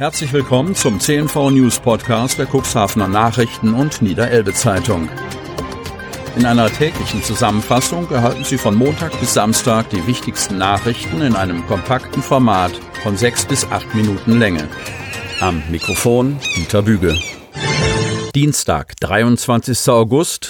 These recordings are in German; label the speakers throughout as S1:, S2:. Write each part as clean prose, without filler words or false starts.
S1: Herzlich willkommen zum CNV News Podcast der Cuxhavener Nachrichten und Niederelbe Zeitung. In einer täglichen Zusammenfassung erhalten Sie von Montag bis Samstag die wichtigsten Nachrichten in einem kompakten Format von 6 bis 8 Minuten Länge. Am Mikrofon Dieter Büge. Dienstag, 23. August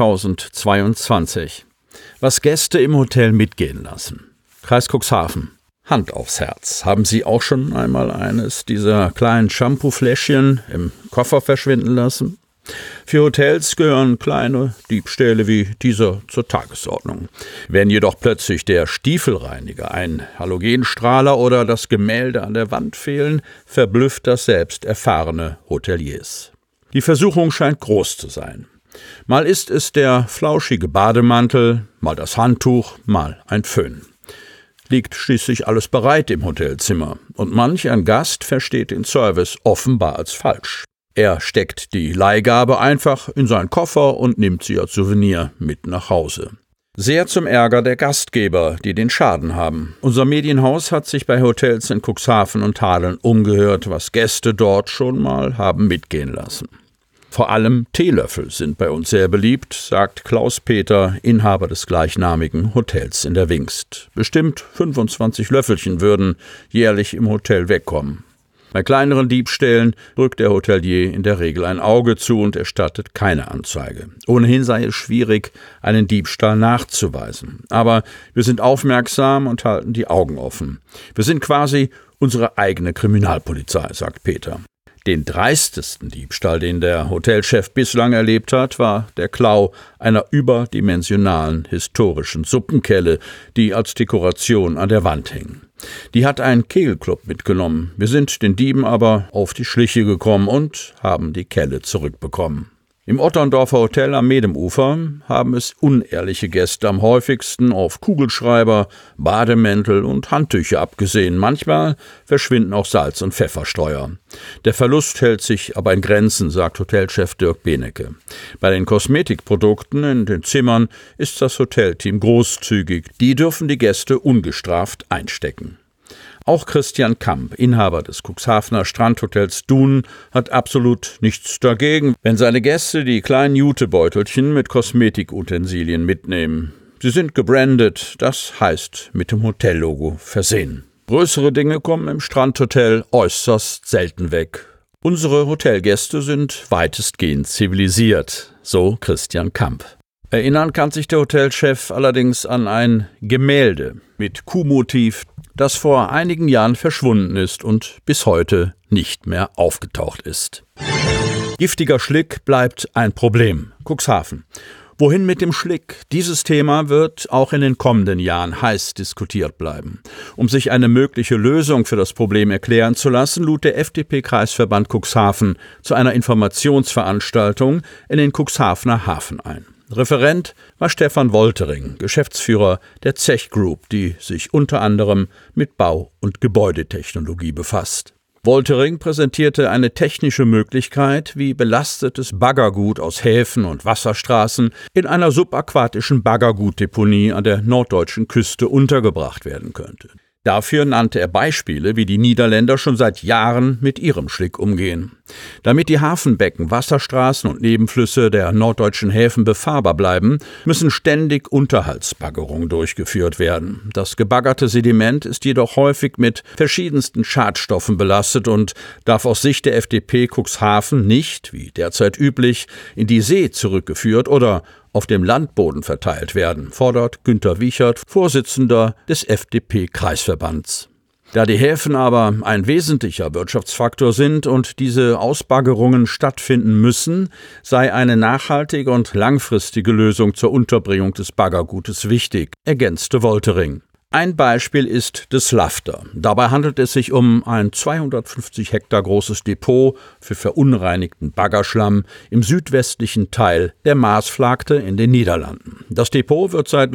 S1: 2022. Was Gäste im Hotel mitgehen lassen. Kreis Cuxhaven. Hand aufs Herz. Haben Sie auch schon einmal eines dieser kleinen Shampoo-Fläschchen im Koffer verschwinden lassen? Für Hotels gehören kleine Diebstähle wie dieser zur Tagesordnung. Wenn jedoch plötzlich der Stiefelreiniger, ein Halogenstrahler oder das Gemälde an der Wand fehlen, verblüfft das selbst erfahrene Hoteliers. Die Versuchung scheint groß zu sein. Mal ist es der flauschige Bademantel, mal das Handtuch, mal ein Föhn. Liegt schließlich alles bereit im Hotelzimmer und manch ein Gast versteht den Service offenbar als falsch. Er steckt die Leihgabe einfach in seinen Koffer und nimmt sie als Souvenir mit nach Hause. Sehr zum Ärger der Gastgeber, die den Schaden haben. Unser Medienhaus hat sich bei Hotels in Cuxhaven und Hadeln umgehört, was Gäste dort schon mal haben mitgehen lassen. Vor allem Teelöffel sind bei uns sehr beliebt, sagt Klaus Peter, Inhaber des gleichnamigen Hotels in der Wingst. Bestimmt 25 Löffelchen würden jährlich im Hotel wegkommen. Bei kleineren Diebstählen drückt der Hotelier in der Regel ein Auge zu und erstattet keine Anzeige. Ohnehin sei es schwierig, einen Diebstahl nachzuweisen. Aber wir sind aufmerksam und halten die Augen offen. Wir sind quasi unsere eigene Kriminalpolizei, sagt Peter. Den dreistesten Diebstahl, den der Hotelchef bislang erlebt hat, war der Klau einer überdimensionalen historischen Suppenkelle, die als Dekoration an der Wand hing. Die hat ein Kegelclub mitgenommen. Wir sind den Dieben aber auf die Schliche gekommen und haben die Kelle zurückbekommen. Im Otterndorfer Hotel am Medemufer haben es unehrliche Gäste am häufigsten auf Kugelschreiber, Bademäntel und Handtücher abgesehen. Manchmal verschwinden auch Salz- und Pfeffersteuer. Der Verlust hält sich aber in Grenzen, sagt Hotelchef Dirk Benecke. Bei den Kosmetikprodukten in den Zimmern ist das Hotelteam großzügig. Die dürfen die Gäste ungestraft einstecken. Auch Christian Kamp, Inhaber des Cuxhavener Strandhotels Dun, hat absolut nichts dagegen, wenn seine Gäste die kleinen Jutebeutelchen mit Kosmetikutensilien mitnehmen. Sie sind gebrandet, das heißt mit dem Hotellogo versehen. Größere Dinge kommen im Strandhotel äußerst selten weg. Unsere Hotelgäste sind weitestgehend zivilisiert, so Christian Kamp. Erinnern kann sich der Hotelchef allerdings an ein Gemälde mit Kuhmotiv, das vor einigen Jahren verschwunden ist und bis heute nicht mehr aufgetaucht ist. Giftiger Schlick bleibt ein Problem. Cuxhaven. Wohin mit dem Schlick? Dieses Thema wird auch in den kommenden Jahren heiß diskutiert bleiben. Um sich eine mögliche Lösung für das Problem erklären zu lassen, lud der FDP-Kreisverband Cuxhaven zu einer Informationsveranstaltung in den Cuxhavener Hafen ein. Referent war Stefan Woltering, Geschäftsführer der Zech Group, die sich unter anderem mit Bau- und Gebäudetechnologie befasst. Woltering präsentierte eine technische Möglichkeit, wie belastetes Baggergut aus Häfen und Wasserstraßen in einer subaquatischen Baggergutdeponie an der norddeutschen Küste untergebracht werden könnte. Dafür nannte er Beispiele, wie die Niederländer schon seit Jahren mit ihrem Schlick umgehen. Damit die Hafenbecken, Wasserstraßen und Nebenflüsse der norddeutschen Häfen befahrbar bleiben, müssen ständig Unterhaltsbaggerungen durchgeführt werden. Das gebaggerte Sediment ist jedoch häufig mit verschiedensten Schadstoffen belastet und darf aus Sicht der FDP Cuxhaven nicht, wie derzeit üblich, in die See zurückgeführt oder auf dem Landboden verteilt werden, fordert Günter Wiechert, Vorsitzender des FDP-Kreisverbands. Da die Häfen aber ein wesentlicher Wirtschaftsfaktor sind und diese Ausbaggerungen stattfinden müssen, sei eine nachhaltige und langfristige Lösung zur Unterbringung des Baggergutes wichtig, ergänzte Woltering. Ein Beispiel ist des Lafter. Dabei handelt es sich um ein 250 Hektar großes Depot für verunreinigten Baggerschlamm im südwestlichen Teil der Maasvlakte in den Niederlanden. Das Depot wird seit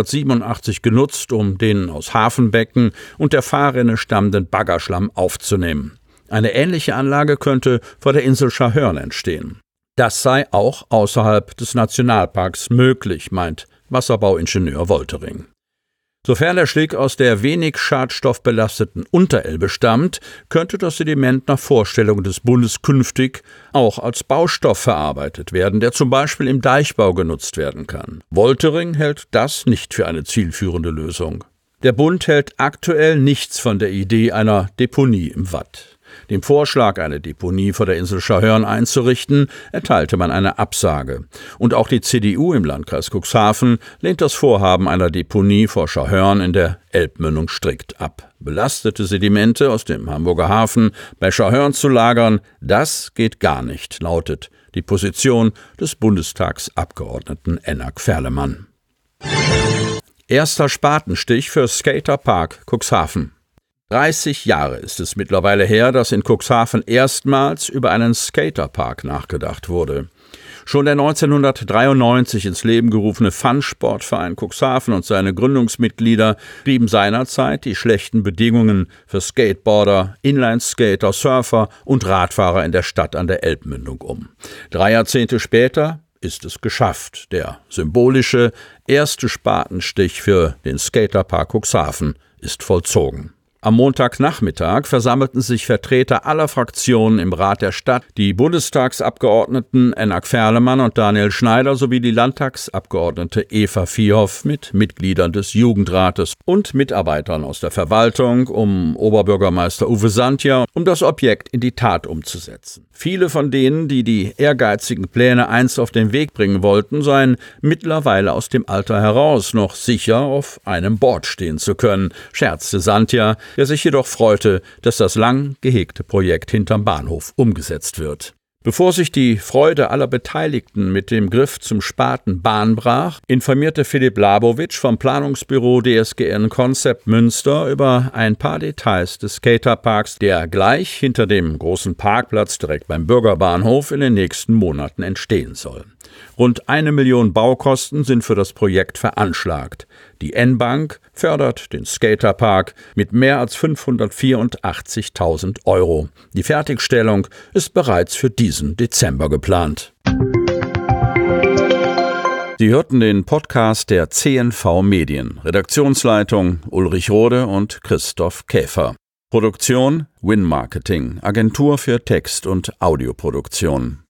S1: 1987 genutzt, um den aus Hafenbecken und der Fahrrinne stammenden Baggerschlamm aufzunehmen. Eine ähnliche Anlage könnte vor der Insel Scharhörn entstehen. Das sei auch außerhalb des Nationalparks möglich, meint Wasserbauingenieur Woltering. Sofern der Schlick aus der wenig schadstoffbelasteten Unterelbe stammt, könnte das Sediment nach Vorstellung des Bundes künftig auch als Baustoff verarbeitet werden, der zum Beispiel im Deichbau genutzt werden kann. Woltering hält das nicht für eine zielführende Lösung. Der Bund hält aktuell nichts von der Idee einer Deponie im Watt. Dem Vorschlag, eine Deponie vor der Insel Scharhörn einzurichten, erteilte man eine Absage. Und auch die CDU im Landkreis Cuxhaven lehnt das Vorhaben einer Deponie vor Scharhörn in der Elbmündung strikt ab. Belastete Sedimente aus dem Hamburger Hafen bei Scharhörn zu lagern, das geht gar nicht, lautet die Position des Bundestagsabgeordneten Enak Ferlemann. Erster Spatenstich für Skaterpark Cuxhaven. 30 Jahre ist es mittlerweile her, dass in Cuxhaven erstmals über einen Skaterpark nachgedacht wurde. Schon der 1993 ins Leben gerufene Fun-Sportverein Cuxhaven und seine Gründungsmitglieder trieben seinerzeit die schlechten Bedingungen für Skateboarder, Inlineskater, Surfer und Radfahrer in der Stadt an der Elbmündung um. 3 Jahrzehnte später ist es geschafft. Der symbolische erste Spatenstich für den Skaterpark Cuxhaven ist vollzogen. Am Montagnachmittag versammelten sich Vertreter aller Fraktionen im Rat der Stadt, die Bundestagsabgeordneten Enak Ferlemann und Daniel Schneider sowie die Landtagsabgeordnete Eva Vierhoff mit Mitgliedern des Jugendrates und Mitarbeitern aus der Verwaltung um Oberbürgermeister Uwe Santja, um das Objekt in die Tat umzusetzen. Viele von denen, die die ehrgeizigen Pläne einst auf den Weg bringen wollten, seien mittlerweile aus dem Alter heraus noch sicher auf einem Board stehen zu können, scherzte Santja, der sich jedoch freute, dass das lang gehegte Projekt hinterm Bahnhof umgesetzt wird. Bevor sich die Freude aller Beteiligten mit dem Griff zum Spaten Bahn brach, informierte Philipp Labowitsch vom Planungsbüro DSGN Concept Münster über ein paar Details des Skaterparks, der gleich hinter dem großen Parkplatz direkt beim Bürgerbahnhof in den nächsten Monaten entstehen soll. Rund 1 Million Baukosten sind für das Projekt veranschlagt. Die N-Bank fördert den Skaterpark mit mehr als 584.000 €. Die Fertigstellung ist bereits für diesen Dezember geplant. Sie hörten den Podcast der CNV Medien. Redaktionsleitung Ulrich Rode und Christoph Käfer. Produktion Win Marketing, Agentur für Text- und Audioproduktion.